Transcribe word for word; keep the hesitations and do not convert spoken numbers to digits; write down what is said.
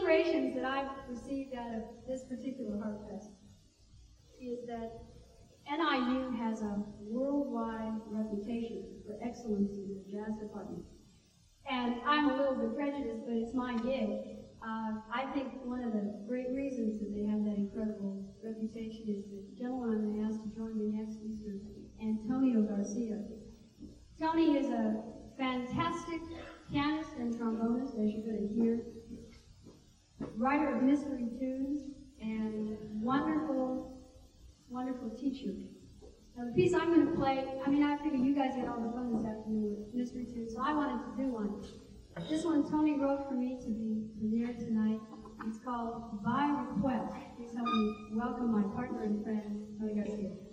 inspirations that I've received out of this particular Heart Fest is that N I U has a worldwide reputation for excellence in the jazz department. And I'm a little bit prejudiced, but it's my gig. Uh, I think one of the great reasons that they have that incredible reputation is the gentleman I'm going to ask to join me next, Mister Antonio Garcia. Tony is a fantastic pianist and trombonist, as you're going to hear, writer of mystery tunes, and wonderful, wonderful teacher. Now, the piece I'm going to play, I mean, I figure you guys had all the fun this afternoon with mystery tunes, so I wanted to do one. This one Tony wrote for me to be premiered tonight. It's called By Request. Please help me welcome my partner and friend, Tony Garcia.